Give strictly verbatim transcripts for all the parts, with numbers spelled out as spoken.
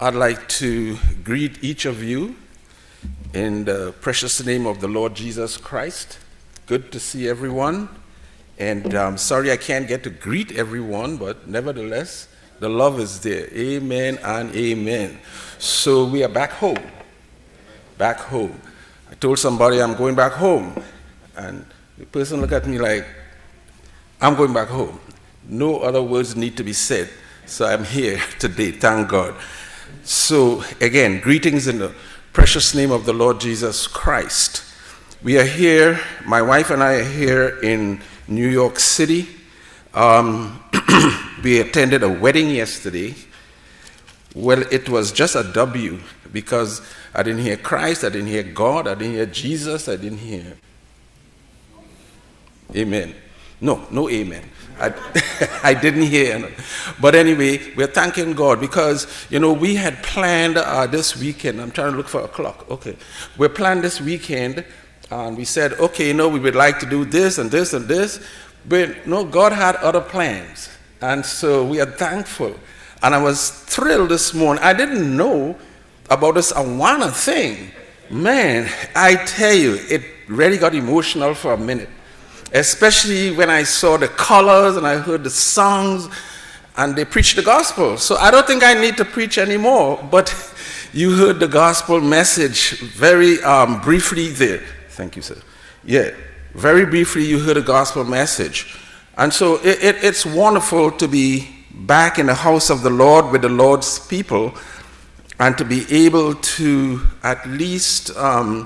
I'd like to greet each of you in the precious name of the Lord Jesus Christ. Good to see everyone. And I'm sorry I can't get to greet everyone, but nevertheless, the love is there. Amen and amen. So we are back home. Back home. I told somebody I'm going back home. And the person looked at me like, I'm going back home. No other words need to be said. So I'm here today, thank God. So again, greetings in the precious name of the Lord Jesus Christ. We are here, my wife and I are here in New York City. Um, we attended a wedding yesterday. Well, it was just a W because I didn't hear Christ, I didn't hear God, I didn't hear Jesus, I didn't hear. Amen. No, no amen. I, I didn't hear. But anyway, we're thanking God because, you know, we had planned uh, this weekend. I'm trying to look for a clock. Okay. We planned this weekend, and we said, okay, you know, we would like to do this and this and this. But, no, God had other plans. And so we are thankful. And I was thrilled this morning. I didn't know about this Awana thing. Man, I tell you, it really got emotional for a minute. Especially when I saw the colors and I heard the songs and they preached the gospel. So I don't think I need to preach anymore, but you heard the gospel message very um, briefly there. Thank you, sir. Yeah, very briefly you heard the gospel message. And so it, it, it's wonderful to be back in the house of the Lord with the Lord's people and to be able to at least... Um,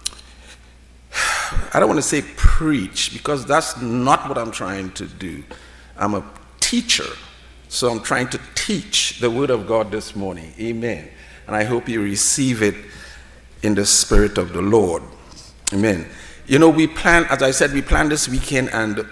I don't want to say preach because that's not what I'm trying to do. I'm a teacher, so I'm trying to teach the word of God this morning. Amen. And I hope you receive it in the spirit of the Lord. Amen. You know, we planned, as I said, we planned this weekend and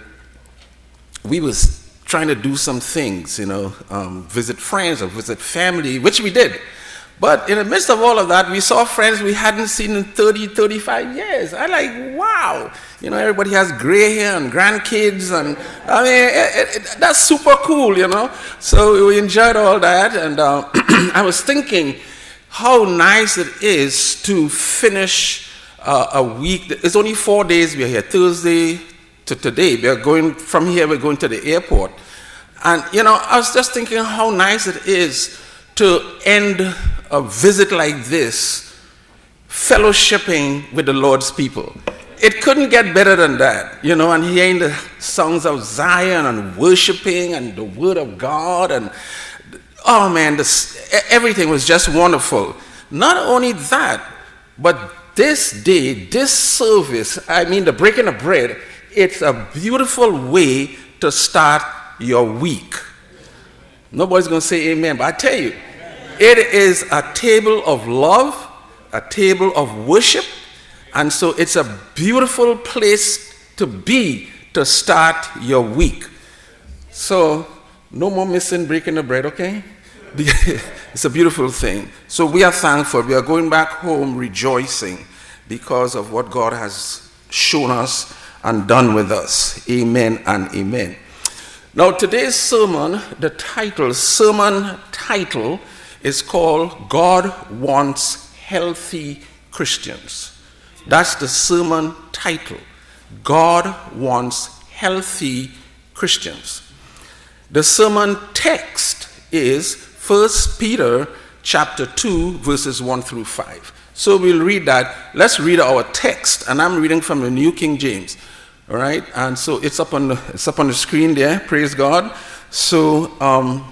we was trying to do some things, you know, um, visit friends or visit family, which we did. But in the midst of all of that, we saw friends we hadn't seen in thirty, thirty-five years. I like, wow. You know, everybody has gray hair and grandkids. And I mean, it, it, that's super cool, you know. So we enjoyed all that. And uh, I was thinking how nice it is to finish uh, a week. It's only four days we are here, Thursday to today. We are going, from here, we're going to the airport. And, you know, I was just thinking how nice it is to end a visit like this, fellowshipping with the Lord's people. It couldn't get better than that, you know, and hearing the songs of Zion and worshiping and the word of God and, oh man, this, everything was just wonderful. Not only that, but this day, this service, I mean the breaking of bread, it's a beautiful way to start your week. Nobody's going to say amen, but I tell you, it is a table of love, a table of worship, and so it's a beautiful place to be to start your week. So no more missing breaking the bread, okay? It's a beautiful thing. So we are thankful. We are going back home rejoicing because of what God has shown us and done with us. Amen and amen. Now today's sermon, the title, sermon title, is called God Wants Healthy Christians. That's the sermon title. God Wants Healthy Christians. The sermon text is First Peter chapter two, verses one through five. So we'll read that. Let's read our text, and I'm reading from the New King James. All right, and so it's up on the, it's up on the screen there. Praise God. So um,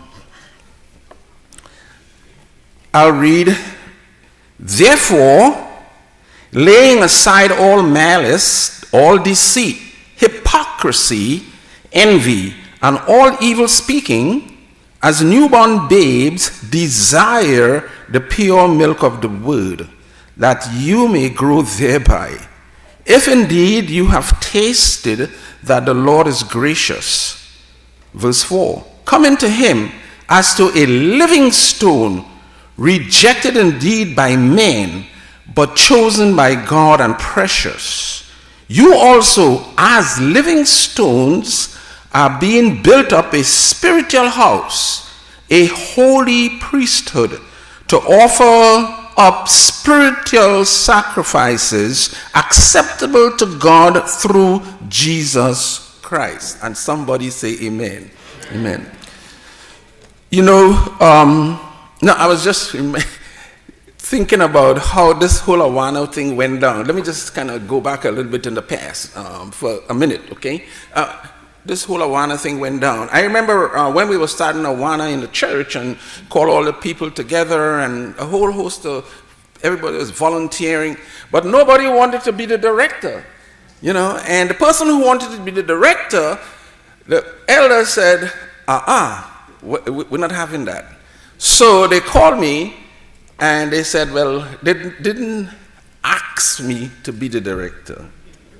I'll read. Therefore, laying aside all malice, all deceit, hypocrisy, envy, and all evil speaking, as newborn babes desire the pure milk of the word, that you may grow thereby. If indeed you have tasted that the Lord is gracious. Verse four, come into him as to a living stone, rejected indeed by men, but chosen by God and precious. You also, as living stones, are being built up a spiritual house, a holy priesthood, to offer up spiritual sacrifices acceptable to God through Jesus Christ. And somebody say amen. Amen. You know, um, no, I was just thinking about how this whole Awana thing went down. Let me just kind of go back a little bit in the past um, for a minute, okay? Uh, this whole Awana thing went down. I remember uh, when we were starting Awana in the church and called all the people together and a whole host of, everybody was volunteering, but nobody wanted to be the director, you know? And the person who wanted to be the director, the elder said, uh-uh, we're not having that. So they called me and they said, well, they didn't ask me to be the director.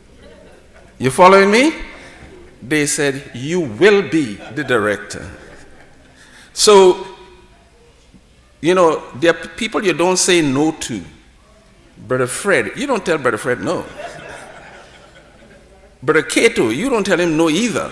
You following me? They said, you will be the director. So, you know, there are people you don't say no to. Brother Fred, you don't tell Brother Fred no. Brother Cato, you don't tell him no either.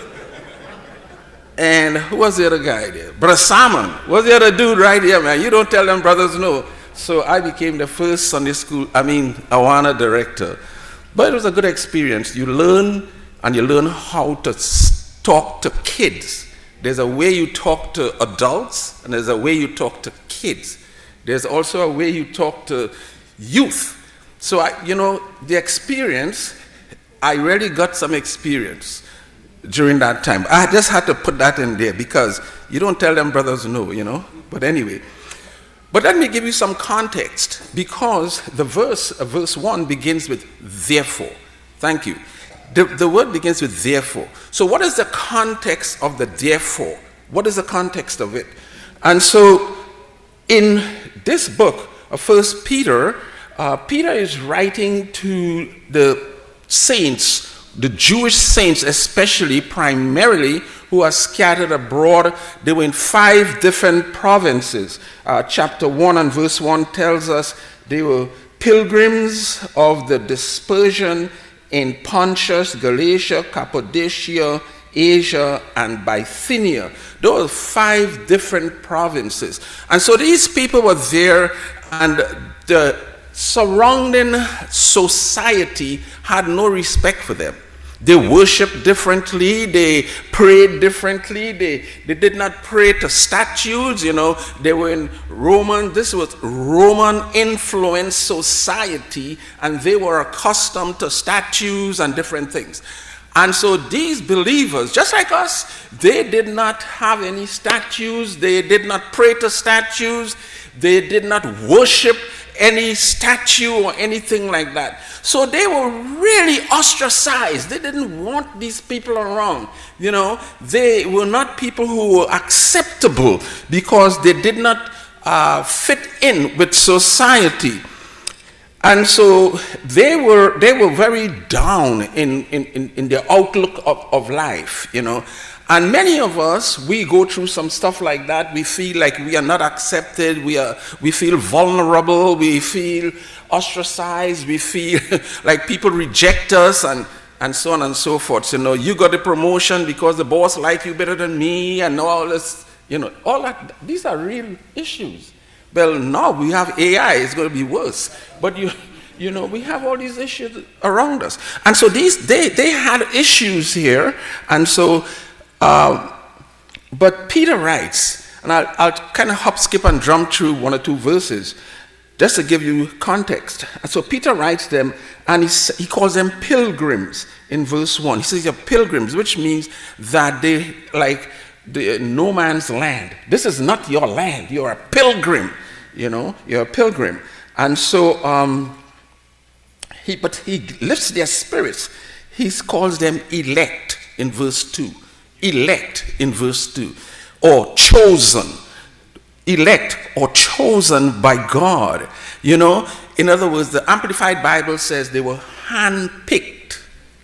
And who was the other guy there? Brother Simon, what's the other dude right here, man? You don't tell them brothers no. So I became the first Sunday school, I mean, Awana director. But it was a good experience. You learn, and you learn how to talk to kids. There's a way you talk to adults, and there's a way you talk to kids. There's also a way you talk to youth. So, I, you know, the experience, I really got some experience during that time. I just had to put that in there because you don't tell them brothers no, you know. But anyway, but let me give you some context, because the verse, uh, verse one begins with therefore. Thank you. The, the word begins with therefore. So what is the context of the therefore? What is the context of it? And so in this book of First Peter, uh, Peter is writing to the saints, the Jewish saints especially, primarily, who are scattered abroad. They were in five different provinces. Uh, chapter one and verse one tells us they were pilgrims of the dispersion in Pontus, Galatia, Cappadocia, Asia, and Bithynia. Those are five different provinces. And so these people were there, and the surrounding society had no respect for them. They worshiped differently, they prayed differently, they, they did not pray to statues, you know, they were in Roman, this was Roman influenced society, and they were accustomed to statues and different things. And so these believers, just like us, they did not have any statues, they did not pray to statues, they did not worship any statue or anything like that. So they were really ostracized. They didn't want these people around. You know, they were not people who were acceptable because they did not uh, fit in with society. And so they were they were very down in, in, in their outlook of, of life, you know. And many of us, we go through some stuff like that. We feel like we are not accepted. We are, we feel vulnerable. We feel ostracized. We feel like people reject us, and, and so on and so forth. So, you know, you got a promotion because the boss likes you better than me, and all this, you know, all that. These are real issues. Well, now we have A I. It's going to be worse. But you, you know, we have all these issues around us, and so these they they had issues here, and so. Um, but Peter writes, and I'll, I'll kind of hop, skip, and jump through one or two verses just to give you context. And so Peter writes them, and he, he calls them pilgrims in verse one. He says you're pilgrims, which means that they like the no man's land. This is not your land. You're a pilgrim, you know, you're a pilgrim. And so, um, he, but he lifts their spirits. He calls them elect in verse two. Elect in verse two, or chosen, elect or chosen by God. You know, in other words, the Amplified Bible says they were handpicked.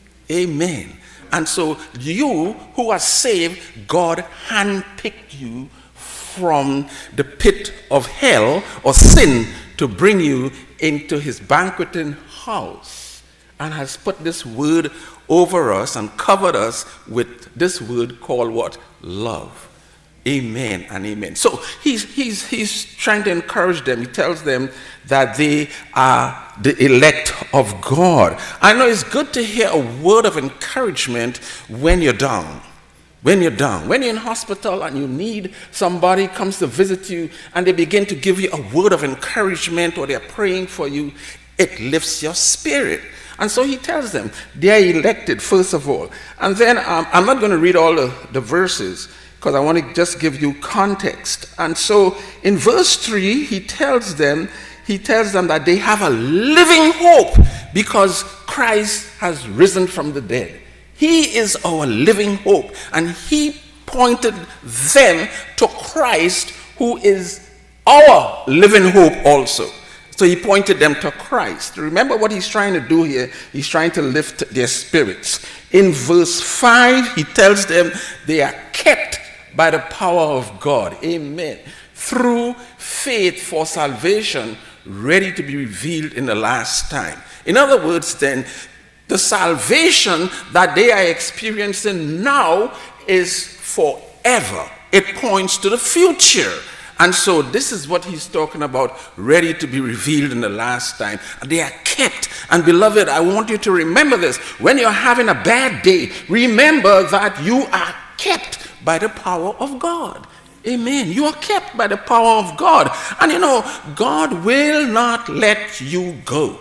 Amen. And so you who are saved, God handpicked you from the pit of hell or sin to bring you into his banqueting house, and has put this word over us and covered us with this word called what? Love. Amen and amen. So he's, he's, he's trying to encourage them. He tells them that they are the elect of God. I know it's good to hear a word of encouragement when you're down. When you're down. When you're in hospital and you need somebody comes to visit you and they begin to give you a word of encouragement or they're praying for you, it lifts your spirit. And so he tells them they are elected, first of all. And then um, I'm not going to read all the, the verses, because I want to just give you context. And so in verse three, he tells them, he tells them that they have a living hope because Christ has risen from the dead. He is our living hope. And he pointed them to Christ, who is our living hope also. So he pointed them to Christ. Remember what he's trying to do here? He's trying to lift their spirits. In verse five, he tells them they are kept by the power of God, amen, through faith for salvation, ready to be revealed in the last time. In other words, then, the salvation that they are experiencing now is forever. It points to the future. And so this is what he's talking about, ready to be revealed in the last time. They are kept. And beloved, I want you to remember this. When you're having a bad day, remember that you are kept by the power of God. Amen. You are kept by the power of God. And you know, God will not let you go.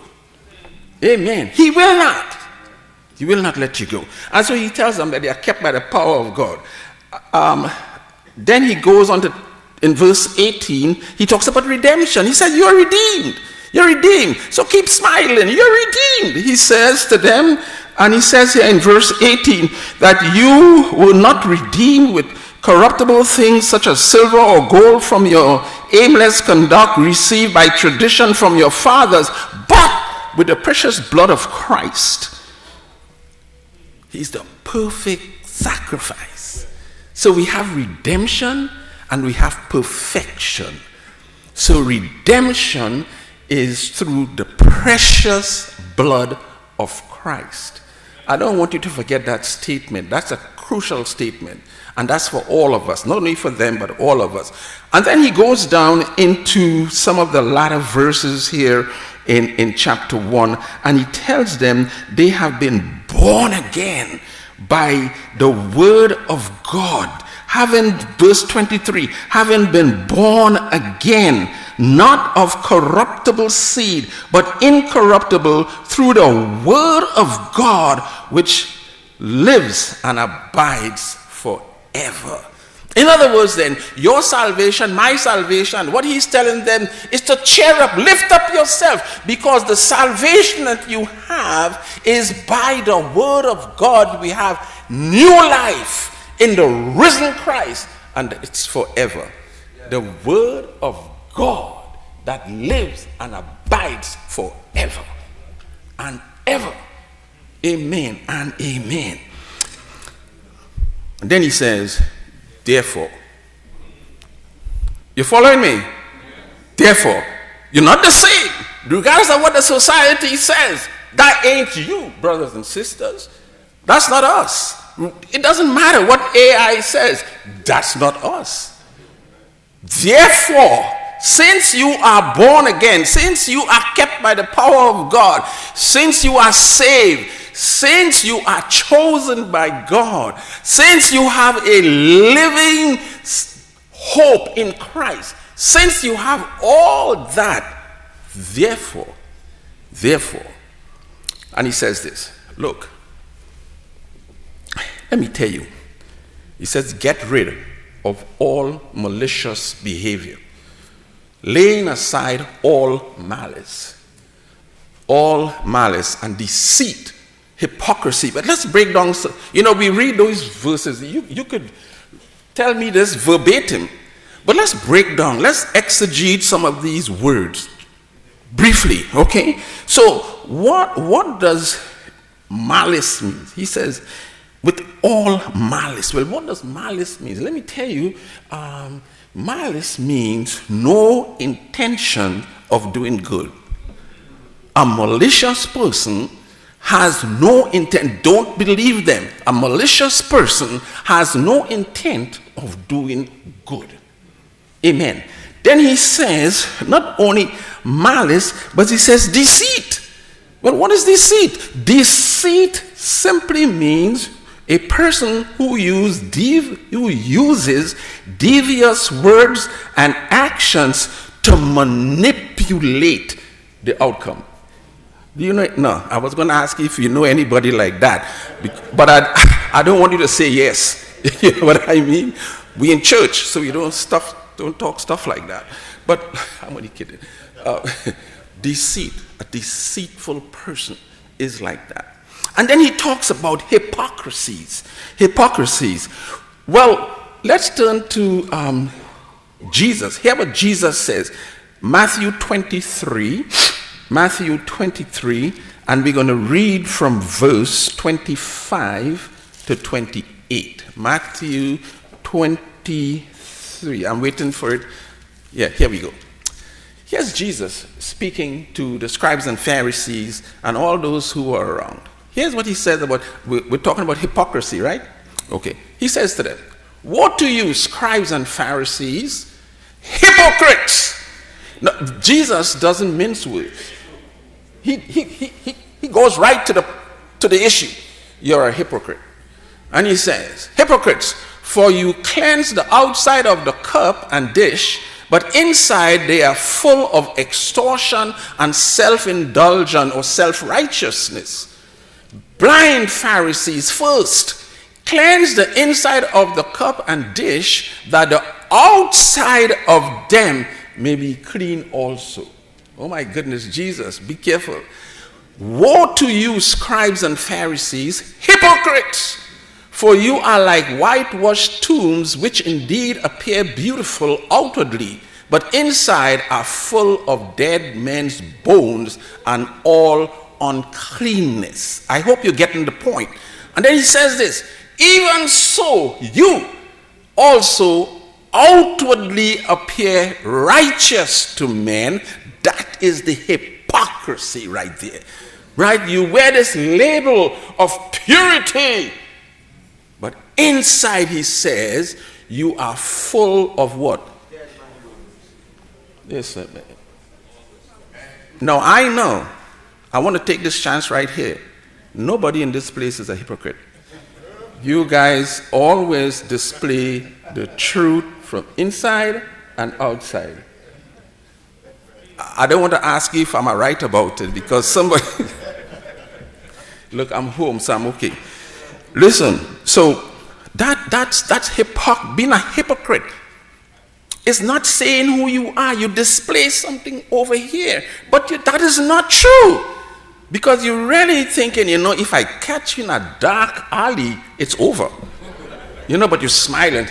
Amen. He will not. He will not let you go. And so he tells them that they are kept by the power of God. Um, then he goes on to, in verse eighteen, he talks about redemption. He said, you're redeemed. You're redeemed. So keep smiling. You're redeemed. He says to them, and he says here in verse eighteen, that you will not redeem with corruptible things such as silver or gold from your aimless conduct received by tradition from your fathers, but with the precious blood of Christ. He's the perfect sacrifice. So we have redemption and we have perfection. So redemption is through the precious blood of Christ. I don't want you to forget that statement. That's a crucial statement. And that's for all of us, not only for them, but all of us. And then he goes down into some of the latter verses here in, in chapter one, and he tells them they have been born again by the word of God. Having, verse twenty-three, having been born again, not of corruptible seed, but incorruptible, through the word of God, which lives and abides forever. In other words, then, your salvation, my salvation, what he's telling them is to cheer up, lift up yourself, because the salvation that you have is by the word of God. We have new life in the risen Christ, and it's forever. The word of God that lives and abides forever and ever. Amen and amen. And then he says, therefore, you following me? Therefore, you're not the same, regardless of what the society says. That ain't you, brothers and sisters. That's not us. It doesn't matter what A I says. That's not us. Therefore, since you are born again, since you are kept by the power of God, since you are saved, since you are chosen by God, since you have a living hope in Christ, since you have all that, therefore, therefore, and he says this, look, let me tell you, he says, get rid of all malicious behavior, laying aside all malice, all malice and deceit, hypocrisy. But let's break down, you know, we read those verses. You, you could tell me this verbatim, but let's break down, let's exegete some of these words briefly, okay? So what, what does malice mean? He says, with all malice. Well, what does malice mean? Let me tell you, um, malice means no intention of doing good. A malicious person has no intent. Don't believe them. A malicious person has no intent of doing good. Amen. Then he says, not only malice, but he says deceit. Well, what is deceit? Deceit simply means a person who, use dev- who uses devious words and actions to manipulate the outcome. Do you know it? No, I was going to ask you if you know anybody like that, but I, I don't want you to say yes. You know what I mean? We in church, so we don't stuff, don't talk stuff like that. But I'm only kidding. Uh, deceit, a deceitful person is like that. And then he talks about hypocrisies. Hypocrisies. Well, let's turn to um, Jesus. Hear what Jesus says. Matthew twenty-three. Matthew twenty-three. And we're going to read from verse twenty-five to twenty-eight. Matthew twenty-three. I'm waiting for it. Yeah, here we go. Here's Jesus speaking to the scribes and Pharisees and all those who are around. Here's what he says about, we're talking about hypocrisy, right? Okay. He says to them, "Woe to you, scribes and Pharisees, hypocrites!" Now, Jesus doesn't mince words. He, he, he, he, he goes right to the, to the issue. You're a hypocrite. And he says, "Hypocrites, for you cleanse the outside of the cup and dish, but inside they are full of extortion and self-indulgence or self-righteousness. Blind Pharisees, first cleanse the inside of the cup and dish, that the outside of them may be clean also." Oh my goodness, Jesus, be careful. "Woe to you, scribes and Pharisees, hypocrites! For you are like whitewashed tombs, which indeed appear beautiful outwardly, but inside are full of dead men's bones and all uncleanness." I hope you're getting the point. And then he says this, "Even so, you also outwardly appear righteous to men." That is the hypocrisy right there. Right? You wear this label of purity, but inside, he says, you are full of what? Listen, man. Now, I know, I want to take this chance right here. Nobody in this place is a hypocrite. You guys always display the truth from inside and outside. I don't want to ask you if I'm right about it, because somebody... Look, I'm home, so I'm okay. Listen, so that that's that's hypoc- being a hypocrite. It's not saying who you are. You display something over here, but you, that is not true, because you're really thinking, you know, if I catch you in a dark alley, it's over. You know, but you're smiling.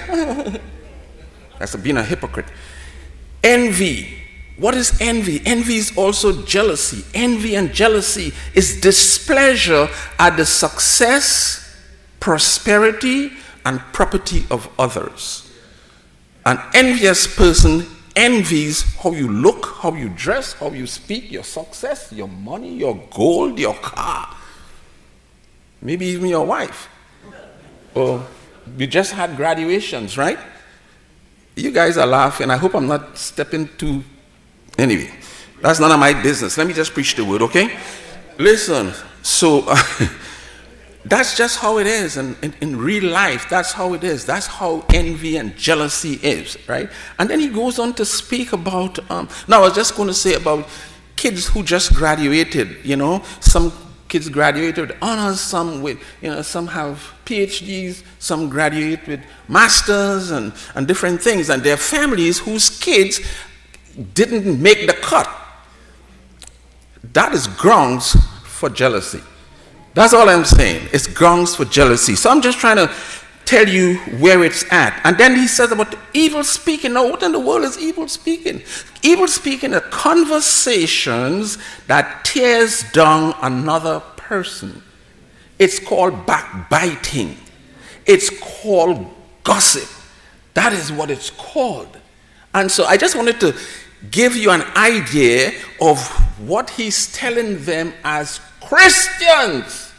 That's being a hypocrite. Envy. What is envy? Envy is also jealousy. Envy and jealousy is displeasure at the success, prosperity, and property of others. An envious person envies how you look, how you dress, how you speak, your success, your money, your gold, your car. Maybe even your wife. Or you just had graduations, right? You guys are laughing. I hope I'm not stepping too... Anyway, that's none of my business. Let me just preach the word, okay? Listen, so uh, that's just how it is. And in, in real life, that's how it is. That's how envy and jealousy is, right? And then he goes on to speak about, um, now I was just going to say about kids who just graduated, you know, some kids graduated with honors, some with, you know, some have P H Ds, some graduate with masters and, and different things. And there are families whose kids didn't make the cut. That is grounds for jealousy. That's all I'm saying. It's grounds for jealousy. So I'm just trying to tell you where it's at. And then he says about evil speaking. Now, what in the world is evil speaking? Evil speaking are conversations that tears down another person. It's called backbiting. It's called gossip. That is what it's called. And so I just wanted to give you an idea of what he's telling them as Christians.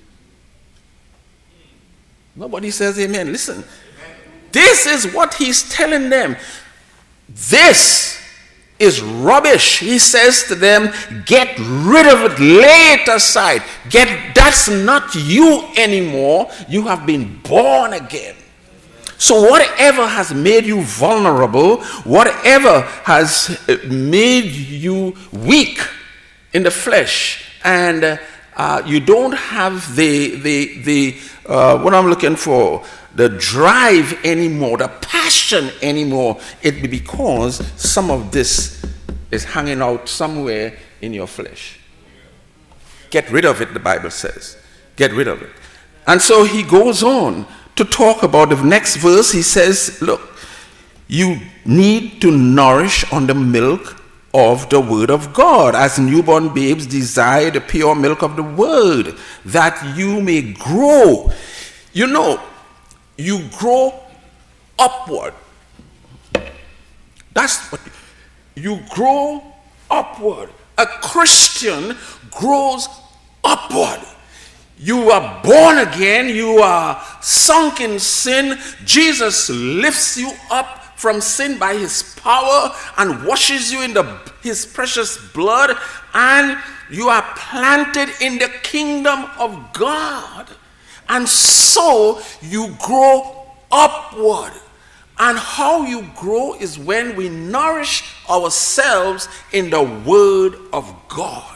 Nobody says amen. Listen, this is what he's telling them. This is rubbish. He says to them, get rid of it, lay it aside. Get, that's not you anymore. You have been born again. So whatever has made you vulnerable, whatever has made you weak in the flesh, and uh, you don't have the, the, the uh, what I'm looking for, the drive anymore, the passion anymore, it be because some of this is hanging out somewhere in your flesh. Get rid of it, the Bible says. Get rid of it. And so he goes on to talk about the next verse. He says, look, you need to nourish on the milk of the word of God, as newborn babes desire the pure milk of the word, that you may grow. You know, you grow upward. That's what you grow upward. A Christian grows upward. You are born again. You are sunk in sin. Jesus lifts you up from sin by his power and washes you in the, his precious blood, and you are planted in the kingdom of God. And so you grow upward. And how you grow is when we nourish ourselves in the word of God.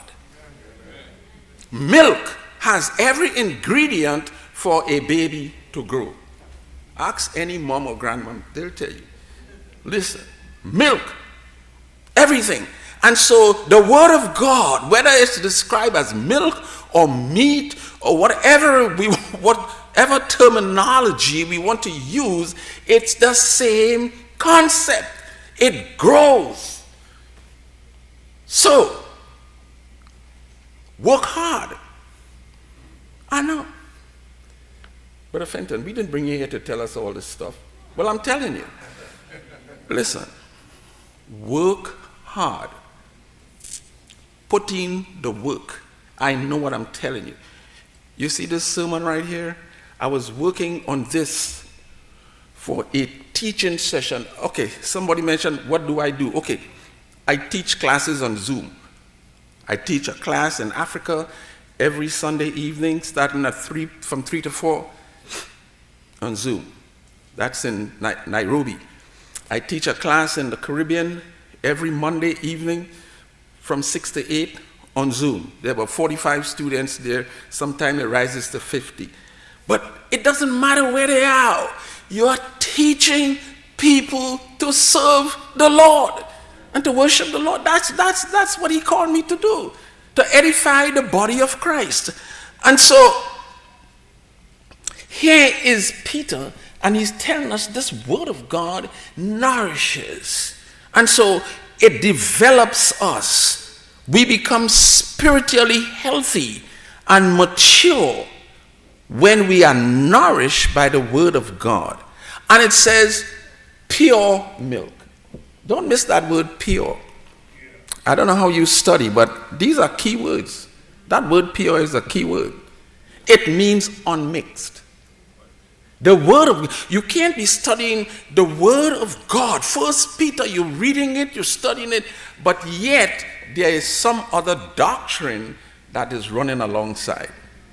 Milk has every ingredient for a baby to grow. Ask any mom or grandmom, they'll tell you. Listen, milk, everything. And so the word of God, whether it's described as milk or meat or whatever we whatever terminology we want to use, it's the same concept. It grows. So, work hard. I know. Brother Fenton, we didn't bring you here to tell us all this stuff. Well, I'm telling you. Listen, work hard. Put in the work. I know what I'm telling you. You see this sermon right here? I was working on this for a teaching session. Okay, somebody mentioned, what do I do? Okay, I teach classes on Zoom. I teach a class in Africa every Sunday evening, starting at three, from three to four on Zoom. That's in Nairobi. I teach a class in the Caribbean every Monday evening from six to eight on Zoom. There were forty-five students there. Sometimes it rises to fifty. But it doesn't matter where they are. You are teaching people to serve the Lord and to worship the Lord. That's, that's, that's what he called me to do, to edify the body of Christ. And so here is Peter, and he's telling us this word of God nourishes. And so it develops us. We become spiritually healthy and mature when we are nourished by the word of God. And it says pure milk. Don't miss that word pure. I don't know how you study, but these are key words. That word pure is a key word. It means unmixed. The word of, you can't be studying the word of God. First Peter, you're reading it, you're studying it, but yet there is some other doctrine that is running alongside.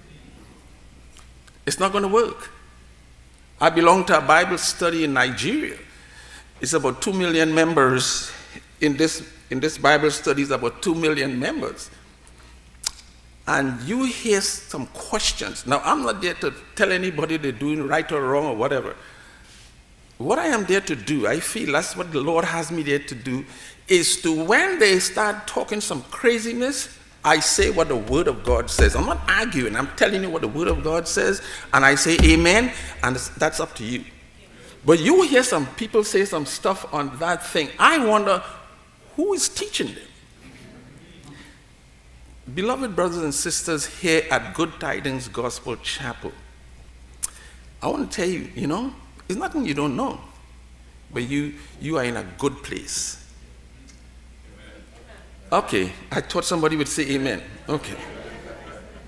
It's not going to work. I belong to a Bible study in Nigeria. It's about two million members in this, in this Bible study, it's about two million members. And you hear some questions. Now, I'm not there to tell anybody they're doing right or wrong or whatever. What I am there to do, I feel that's what the Lord has me there to do, is to, when they start talking some craziness, I say what the Word of God says. I'm not arguing. I'm telling you what the Word of God says, and I say amen, and that's up to you. But you hear some people say some stuff on that thing. I wonder, who is teaching them? Beloved brothers and sisters here at Good Tidings Gospel Chapel, I want to tell you, you know, it's nothing you don't know, but you, you are in a good place. Okay, I thought somebody would say amen. Okay.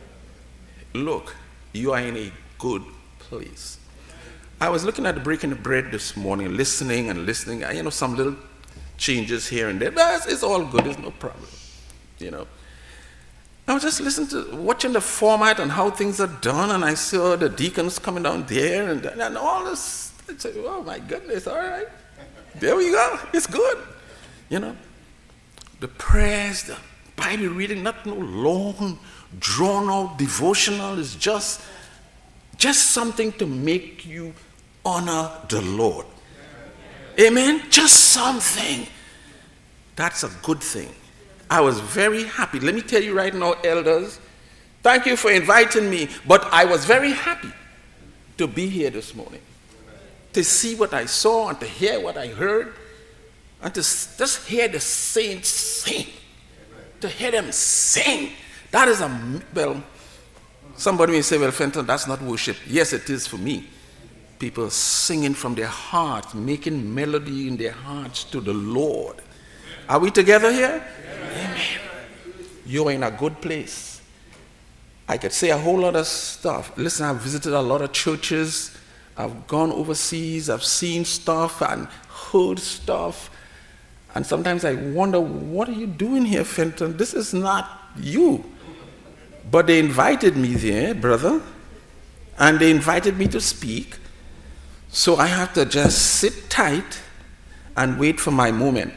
look, you are in a good place. I was looking at the breaking the bread this morning, listening and listening. You know, some little changes here and there. But it's, it's all good. There's no problem. You know. I was just listening to, watching the format and how things are done, and I saw the deacons coming down there and, and all this. I said, oh my goodness, all right. There we go. It's good. You know. The prayers, the Bible reading, not no long, drawn-out devotional. It's just, just something to make you honor the Lord. Amen? Just something. That's a good thing. I was very happy. Let me tell you right now, elders, thank you for inviting me, but I was very happy to be here this morning, to see what I saw and to hear what I heard, and to just hear the saints sing, to hear them sing. That is a, well, somebody may say, well, Fenton, that's not worship. Yes, it is for me. People singing from their hearts, making melody in their hearts to the Lord. Are we together here? Amen. You're in a good place. I could say a whole lot of stuff. Listen, I've visited a lot of churches. I've gone overseas. I've seen stuff and heard stuff. And sometimes I wonder, what are you doing here, Fenton? This is not you. But they invited me there, brother. And they invited me to speak. So I have to just sit tight and wait for my moment.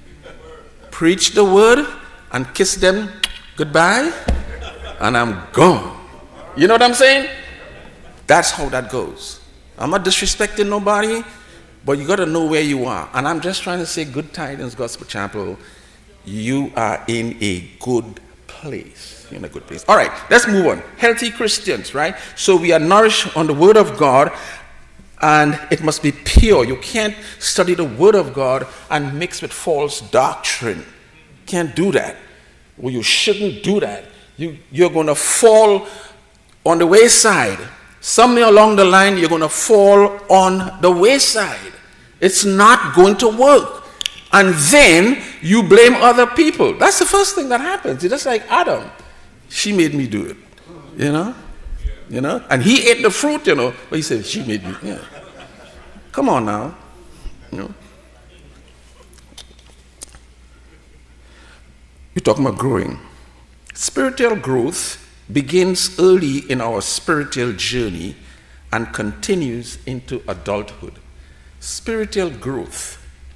Preach the word and kiss them goodbye, and I'm gone. You know what I'm saying? That's how that goes. I'm not disrespecting nobody, but you got to know where you are. And I'm just trying to say, Good Tidings Gospel Chapel, you are in a good place. You're in a good place. All right, let's move on. Healthy Christians, right? So we are nourished on the Word of God, and it must be pure. You can't study the Word of God and mix with false doctrine. You can't do that. Well, you shouldn't do that. You, you're going to fall on the wayside. Somewhere along the line, you're going to fall on the wayside. It's not going to work. And then you blame other people. That's the first thing that happens. It's just like Adam. She made me do it. You know? You know? And he ate the fruit, you know. But he said, she made me. Yeah. Come on now. You know? You're talking about growing. Spiritual growth begins early in our spiritual journey and continues into adulthood. Spiritual growth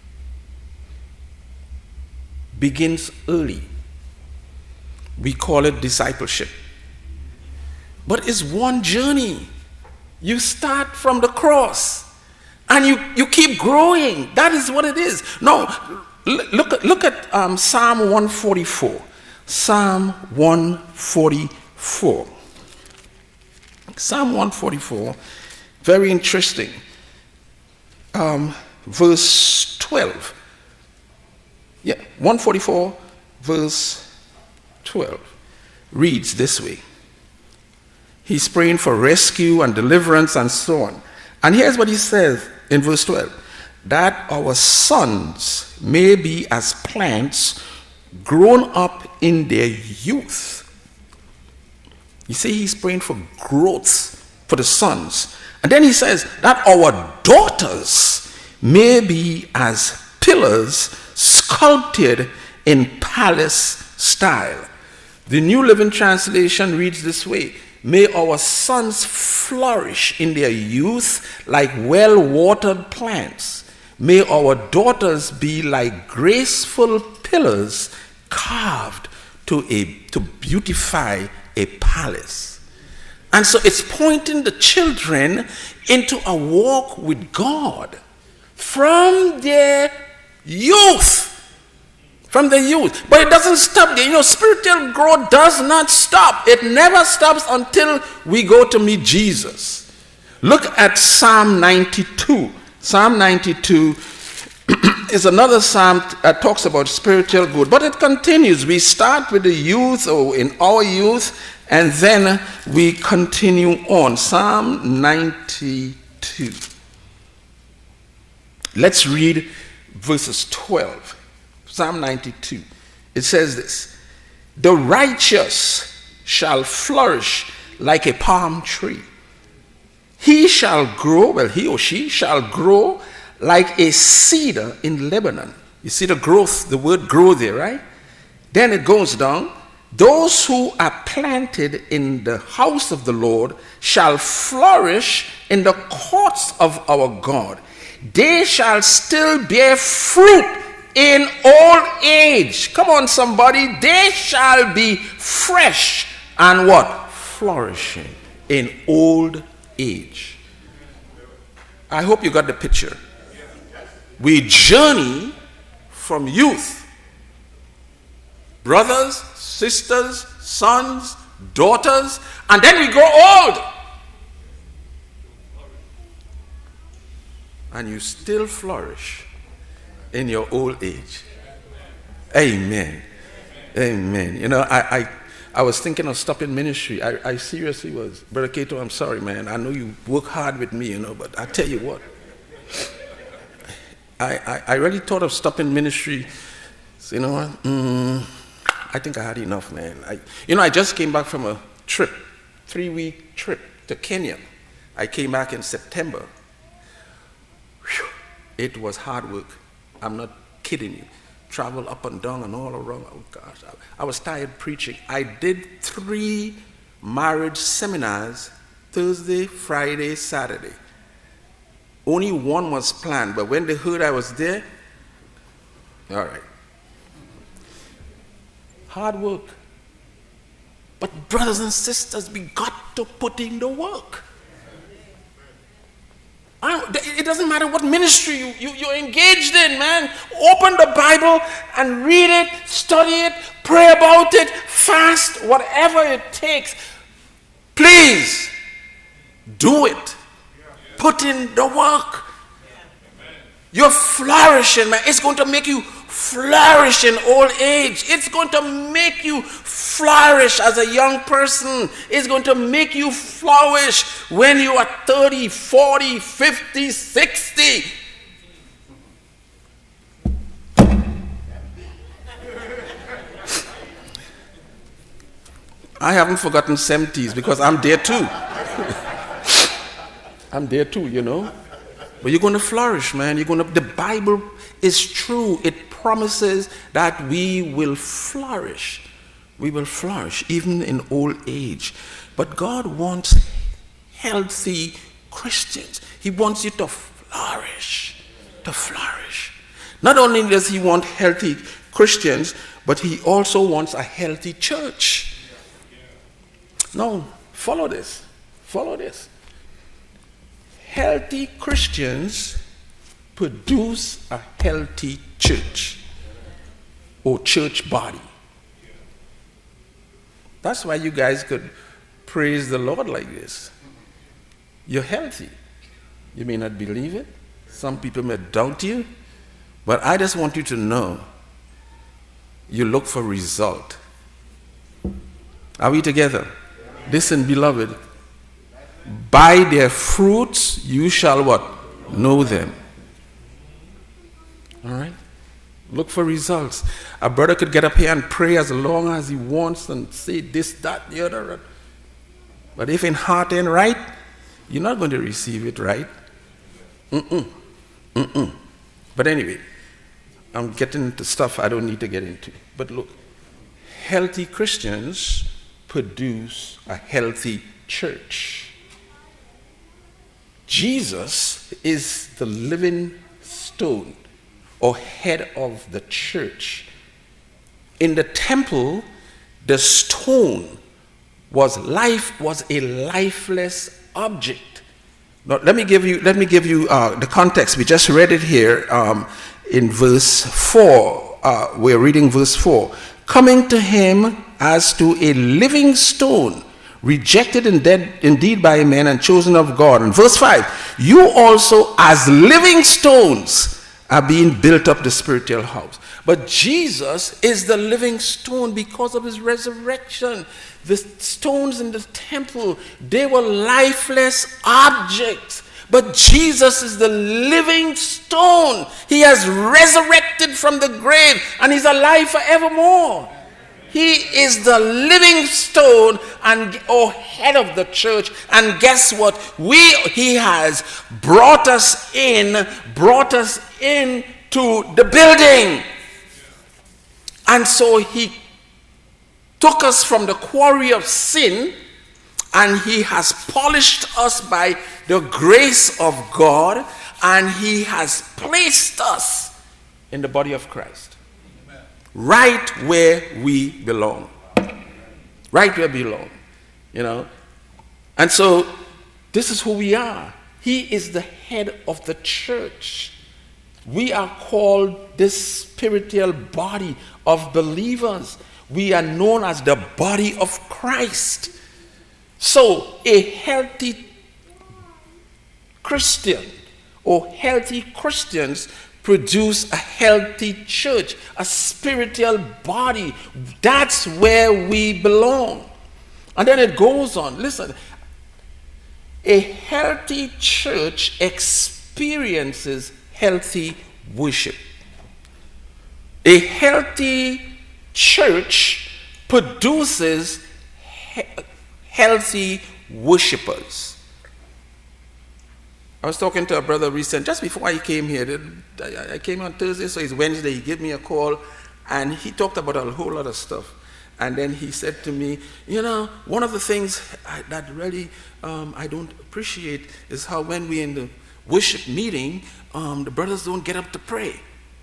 begins early. We call it discipleship. But it's one journey. You start from the cross and you, you keep growing. That is what it is. No, look at, look at um, Psalm one forty-four. Psalm one forty-four. Psalm one forty-four, very interesting. Um, verse twelve. Yeah, one forty-four, verse twelve. Reads this way. He's praying for rescue and deliverance and so on. And here's what he says in verse twelve. That our sons may be as plants grown up in their youth. You see, he's praying for growth for the sons. And then he says that our daughters may be as pillars sculpted in palace style. The New Living Translation reads this way. May our sons flourish in their youth like well-watered plants. May our daughters be like graceful pillars carved to, a, to beautify a palace. And so it's pointing the children into a walk with God from their youth. From the youth. But it doesn't stop there. You know, spiritual growth does not stop. It never stops until we go to meet Jesus. Look at Psalm ninety-two. Psalm ninety-two is another psalm that talks about spiritual growth. But it continues. We start with the youth, or in our youth, and then we continue on. Psalm ninety-two. Let's read verses twelve. Psalm ninety-two. It says this. The righteous shall flourish like a palm tree. He shall grow, well, he or she shall grow like a cedar in Lebanon. You see the growth, the word grow there, right? Then it goes down. Those who are planted in the house of the Lord shall flourish in the courts of our God. They shall still bear fruit in old age. Come on, somebody. They shall be fresh and what? Flourishing in old age. I hope you got the picture. We journey from youth, brothers, sisters, sons, daughters, and then we grow old. And you still flourish in your old age. Amen. Amen. You know, I I, I was thinking of stopping ministry. I, I seriously was. Brother Cato, I'm sorry, man. I know you work hard with me, you know, but I tell you what. I, I, I really thought of stopping ministry. So, you know what? Mm, I think I had enough, man. I, you know, I just came back from a trip, three-week trip to Kenya. I came back in September. Whew, it was hard work. I'm not kidding you. Travel up and down and all around. Oh, gosh. I, I was tired preaching. I did three marriage seminars, Thursday, Friday, Saturday. Only one was planned, but when they heard I was there, all right. Hard work. But brothers and sisters, we got to put in the work. I, it doesn't matter what ministry you, you, you're engaged in, man. Open the Bible and read it, study it, pray about it, fast, whatever it takes. Please, do it. Put in the work. You're flourishing, man. It's going to make you flourish in old age. It's going to make you flourish as a young person. It's going to make you flourish when you are thirty, forty, fifty, sixty. I haven't forgotten seventies because I'm there too. I'm there too, you know. But you're going to flourish, man. You're going to. The Bible is true. It promises that we will flourish. We will flourish even in old age. But God wants healthy Christians. He wants you to flourish, to flourish. Not only does He want healthy Christians, but He also wants a healthy church. Now, follow this. Follow this. Healthy Christians produce a healthy church or church body. That's why you guys could praise the Lord like this. You're healthy. You may not believe it. Some people may doubt you. But I just want you to know you look for result. Are we together? Listen, beloved. By their fruits you shall what? Know them. All right? Look for results. A brother could get up here and pray as long as he wants and say this, that, the other. But if in heart ain't right, you're not going to receive it right. Mm-mm. Mm-mm. But anyway, I'm getting into stuff I don't need to get into. But look, healthy Christians produce a healthy church. Jesus is the living stone or head of the church. In the temple, the stone was life was a lifeless object. Now, let me give you let me give you uh, the context. We just read it here um, in verse four. Uh, we're reading verse four. Coming to him as to a living stone, rejected indeed by men and chosen of God. And verse five, you also as living stones are being built up the spiritual house. But Jesus is the living stone because of his resurrection. The stones in the temple, they were lifeless objects. But Jesus is the living stone. He has resurrected from the grave and he's alive forevermore. He is the living stone and or head of the church. And guess what? We he has brought us in, brought us into the building. And so he took us from the quarry of sin, and he has polished us by the grace of God, and he has placed us in the body of Christ. Right where we belong. Right where we belong. You know. And so this is who we are. He is the head of the church. We are called this spiritual body of believers. We are known as the body of Christ. So a healthy Christian or healthy Christians produce a healthy church, a spiritual body. That's where we belong. And then it goes on. Listen, a healthy church experiences healthy worship. A healthy church produces he- healthy worshipers. I was talking to a brother recently, just before I came here. I came on Thursday, so it's Wednesday. He gave me a call, and he talked about a whole lot of stuff. And then he said to me, you know, one of the things I, that really um, I don't appreciate is how when we're in the worship meeting, um, the brothers don't get up to pray.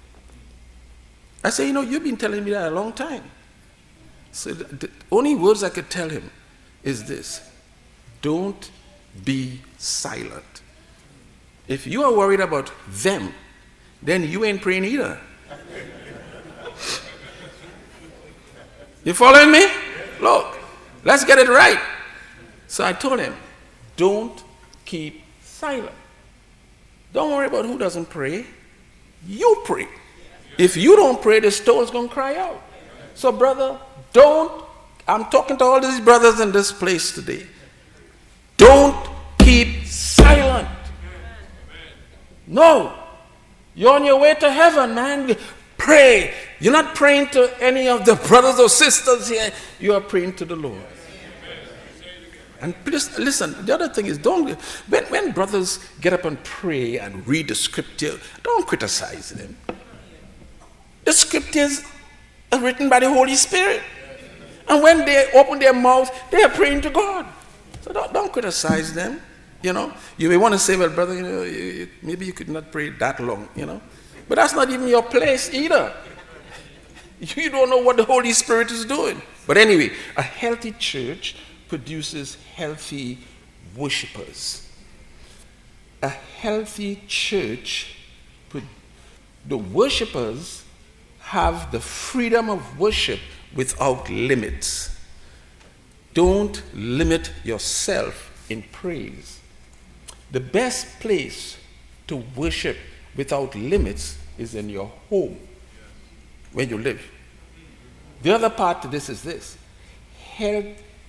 I said, you know, you've been telling me that a long time. So the, the only words I could tell him is this: don't be silent. If you are worried about them, then you ain't praying either. You following me? Look, let's get it right. So I told him, don't keep silent. Don't worry about who doesn't pray. You pray. If you don't pray, the stone's going to cry out. So brother, don't, I'm talking to all these brothers in this place today. Don't keep silent. No. You're on your way to heaven, man. Pray. You're not praying to any of the brothers or sisters here. You are praying to the Lord. And please listen, the other thing is, don't when, when brothers get up and pray and read the scripture, don't criticize them. The scriptures are written by the Holy Spirit. And when they open their mouths, they are praying to God. So don't, don't criticize them. You know, you may want to say, well, brother, you know, you, you, maybe you could not pray that long, you know. But that's not even your place either. You don't know what the Holy Spirit is doing. But anyway, a healthy church produces healthy worshipers. A healthy church, the worshipers have the freedom of worship without limits. Don't limit yourself in praise. The best place to worship without limits is in your home, where you live. The other part to this is this. Health,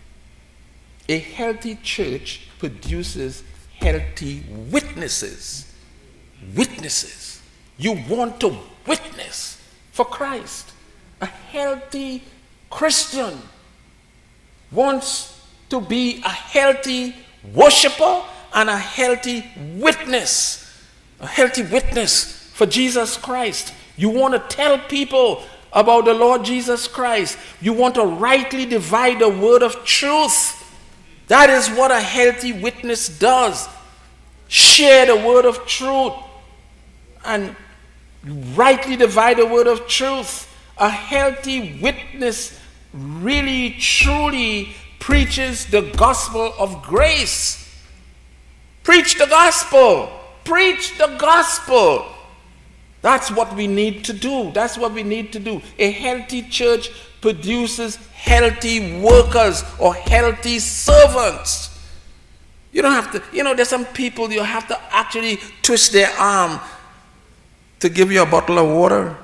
a healthy church produces healthy witnesses. Witnesses. You want to witness for Christ. A healthy Christian wants to be a healthy worshiper and a healthy witness. A healthy witness for Jesus Christ. You want to tell people about the Lord Jesus Christ. You want to rightly divide the word of truth. That is what a healthy witness does. Share the word of truth and rightly divide the word of truth. A healthy witness really, truly preaches the gospel of grace. Preach the gospel. Preach the gospel. That's what we need to do. That's what we need to do. A healthy church produces healthy workers or healthy servants. You don't have to, you know, there's some people you have to actually twist their arm to give you a bottle of water.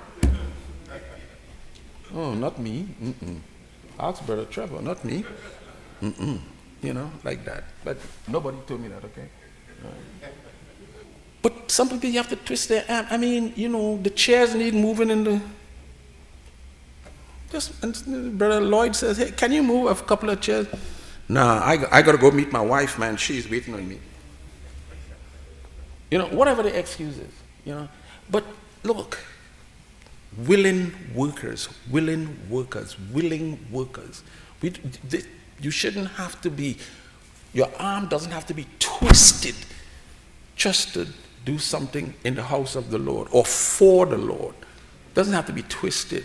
Oh, not me. Mm-mm. Ask Brother Trevor, not me. Mm-mm. You know, like that. But nobody told me that, okay? No. But some people, you have to twist their arm. I mean, you know, the chairs need moving in the... Just, and Brother Lloyd says, hey, can you move a couple of chairs? Nah, I, I got to go meet my wife, man. She's waiting on me. You know, whatever the excuse is, you know. But look, willing workers, willing workers, willing workers. We, they, you shouldn't have to be, your arm doesn't have to be twisted just to do something in the house of the Lord or for the Lord. It doesn't have to be twisted.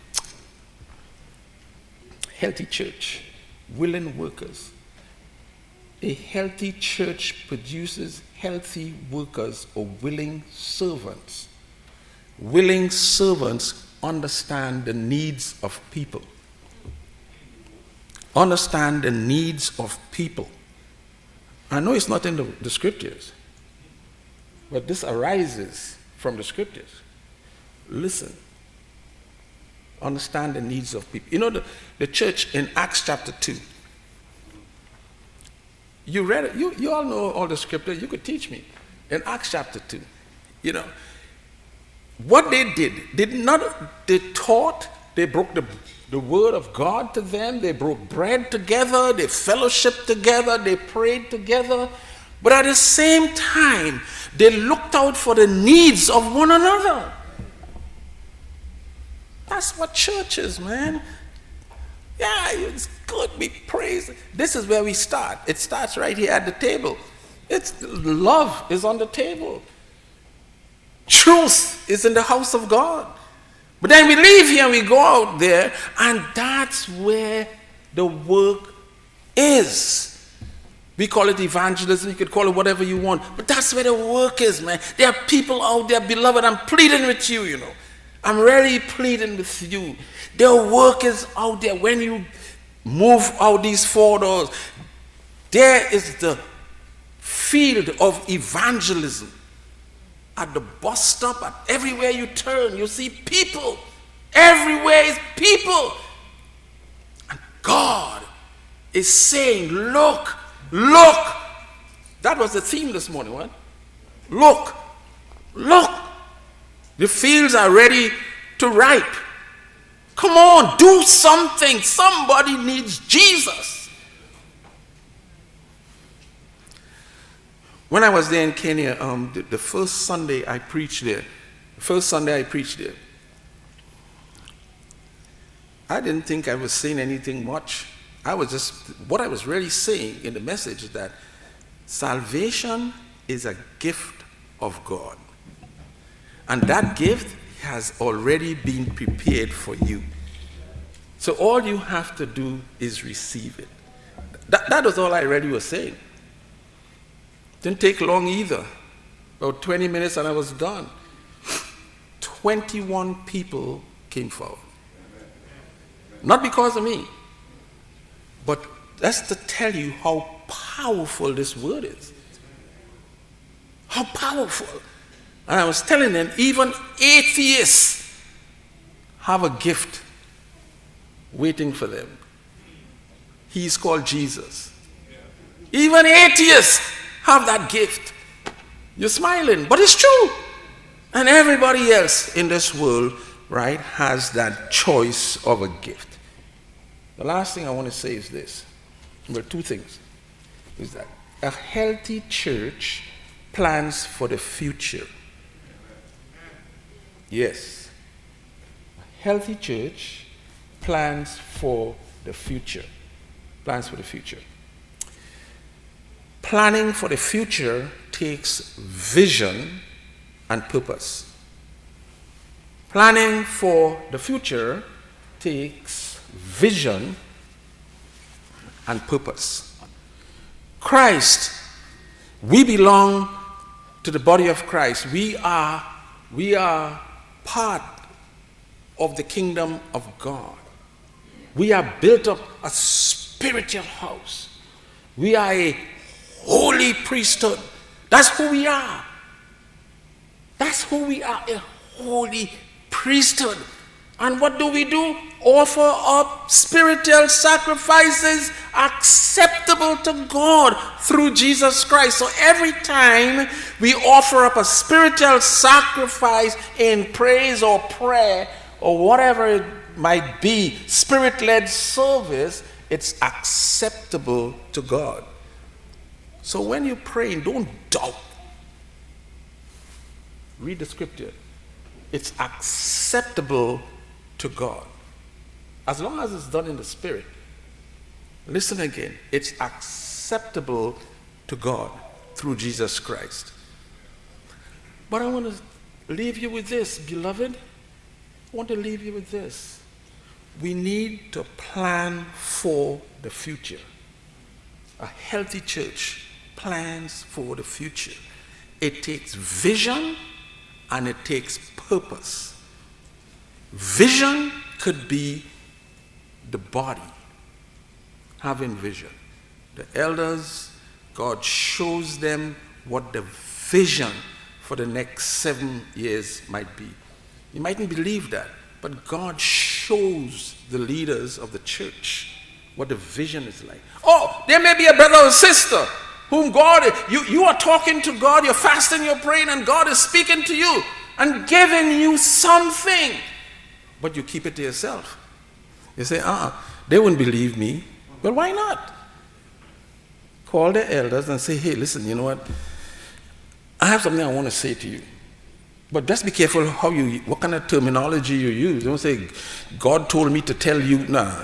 Healthy church, willing workers. A healthy church produces healthy workers or willing servants. Willing servants understand the needs of people. Understand the needs of people. I know it's not in the, the scriptures, but this arises from the scriptures. Listen. Understand the needs of people. You know, the, the church in Acts chapter two. You read it. You, you all know all the scripture. You could teach me. In Acts chapter two. You know, what they did, did not, they taught, they broke the, the word of God to them. They broke bread together. They fellowshiped together. They prayed together. But at the same time, they looked out for the needs of one another. That's what church is, man. Yeah, it's good. We praise. This is where we start. It starts right here at the table. It's love is on the table. Truth is in the house of God. But then we leave here and we go out there, and that's where the work is. We call it evangelism. You could call it whatever you want. But that's where the work is, man. There are people out there, beloved. I'm pleading with you, you know. I'm really pleading with you. Their work is out there. When you move out these four doors, there is the field of evangelism. At the bus stop, at everywhere you turn, you see people. Everywhere is people. And God is saying, look, look. That was the theme this morning, what? Look, look. The fields are ready to ripe. Come on, do something. Somebody needs Jesus. When I was there in Kenya, um, the, the first Sunday I preached there, the first Sunday I preached there, I didn't think I was saying anything much. I was just, what I was really saying in the message is that salvation is a gift of God. And that gift has already been prepared for you. So all you have to do is receive it. That, that was all I really was saying. Didn't take long either. About twenty minutes and I was done. twenty-one people came forward. Not because of me, but that's to tell you how powerful this word is. How powerful. And I was telling them, even atheists have a gift waiting for them. He's called Jesus. Even atheists have that gift. You're smiling, but it's true. And everybody else in this world, right, has that choice of a gift. The last thing I want to say is this. Well, two things. Is that a healthy church plans for the future. Yes. A healthy church plans for the future. Plans for the future. Planning for the future takes vision and purpose. Planning for the future takes vision and purpose. Christ, we belong to the body of Christ. We are, we are part of the kingdom of God. We are built up a spiritual house. We are a holy priesthood. That's who we are. That's who we are, a holy priesthood. And what do we do? Offer up spiritual sacrifices acceptable to God through Jesus Christ. So every time we offer up a spiritual sacrifice in praise or prayer or whatever it might be spirit-led service, it's acceptable to God. So when you pray, don't doubt. Read the scripture. It's acceptable to God. As long as it's done in the spirit. Listen again. It's acceptable to God through Jesus Christ. But I want to leave you with this, beloved. I want to leave you with this. We need to plan for the future. A healthy church plans for the future. It takes vision and it takes purpose. Vision could be the body having vision. The elders, God shows them what the vision for the next seven years might be. You mightn't believe that, but God shows the leaders of the church what the vision is like. Oh, there may be a brother or sister whom God, you, you are talking to God, you're fasting, you're praying, and God is speaking to you and giving you something, but you keep it to yourself. You say, uh-uh, they wouldn't believe me. Well, why not? Call the elders and say, hey, listen, you know what? I have something I want to say to you. But just be careful how you, what kind of terminology you use. Don't say, God told me to tell you. Nah.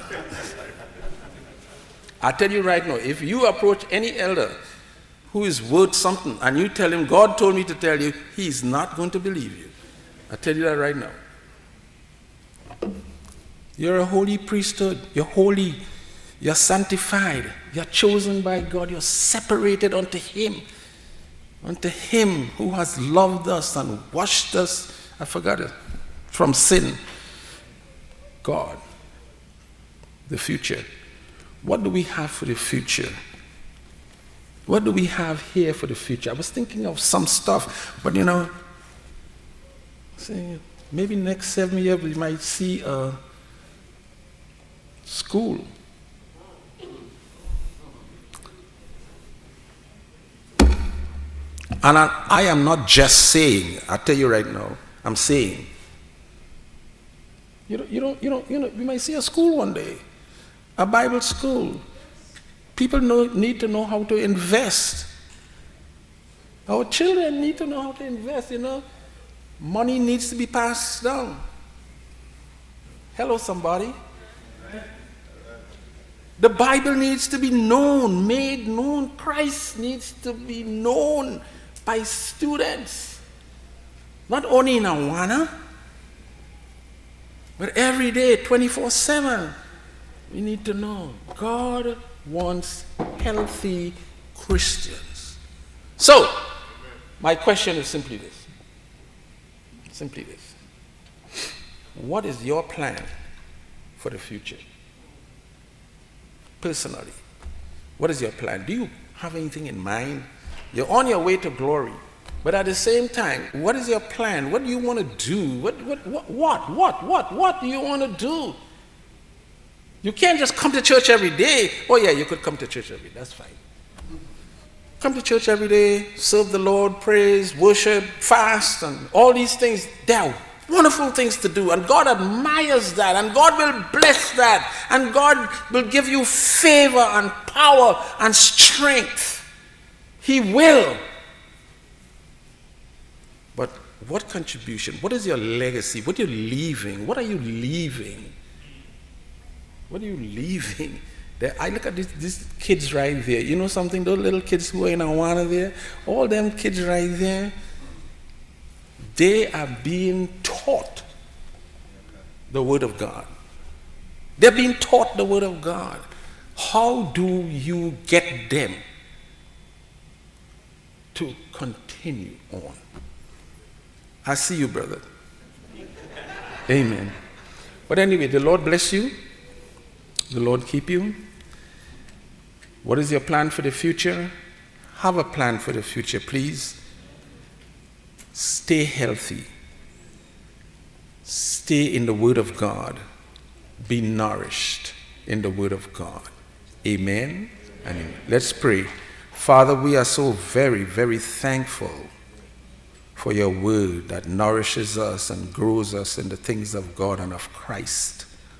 I tell you right now, if you approach any elder who is worth something and you tell him, God told me to tell you, he's not going to believe you. I tell you that right now. You're a holy priesthood. You're holy. You're sanctified. You're chosen by God. You're separated unto him. Unto him who has loved us and washed us, I forgot it, from sin. God. The future. What do we have for the future? What do we have here for the future? I was thinking of some stuff, but you know, say maybe next seven years we might see a school. And I, I am not just saying, I tell you right now, I'm saying, you don't, you don't, you don't, you know, we might see a school one day, a Bible school. People know, need to know how to invest. Our children need to know how to invest, you know. Money needs to be passed down. Hello, somebody. The Bible needs to be known, made known. Christ needs to be known by students. Not only in Awana, but every day, twenty-four seven. We need to know God wants healthy Christians. So, my question is simply this. Simply this. What is your plan for the future? Personally, what is your plan? Do you have anything in mind? You're on your way to glory, but at the same time, what is your plan? What do you want to do? What, what, what, what, what, what, what do you want to do? You can't just come to church every day. Oh yeah, you could come to church every day. That's fine. Come to church every day, serve the Lord, praise, worship, fast, and all these things. They're wonderful things to do, and God admires that, and God will bless that, and God will give you favor and power and strength. He will. But what contribution? What is your legacy? What are you leaving? What are you leaving? What are you leaving? There, I look at these, these kids right there. You know something? Those little kids who are in Awana there, all them kids right there, they are being taught the Word of God. They're being taught the Word of God. How do you get them to continue on? I see you, brother. Amen. But anyway, the Lord bless you. The Lord keep you. What is your plan for the future? Have a plan for the future, please. Stay healthy. Stay in the Word of God. Be nourished in the Word of God. Amen and amen. Let's pray. Father, we are so very, very thankful for your Word that nourishes us and grows us in the things of God and of Christ.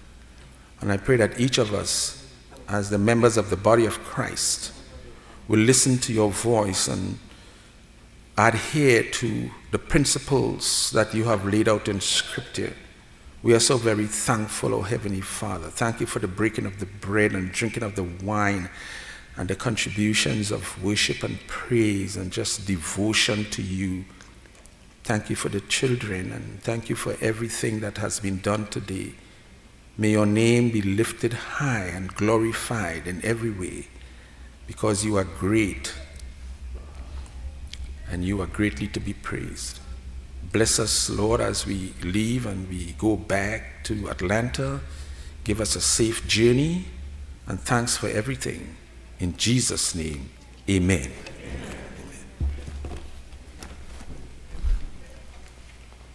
And I pray that each of us, as the members of the body of Christ, will listen to your voice and adhere to the principles that you have laid out in Scripture. We are so very thankful, O Heavenly Father. Thank you for the breaking of the bread and drinking of the wine and the contributions of worship and praise and just devotion to you. Thank you for the children, and thank you for everything that has been done today. May your name be lifted high and glorified in every way, because you are great and you are greatly to be praised. Bless us, Lord, as we leave and we go back to Atlanta. Give us a safe journey, and thanks for everything. In Jesus' name, amen.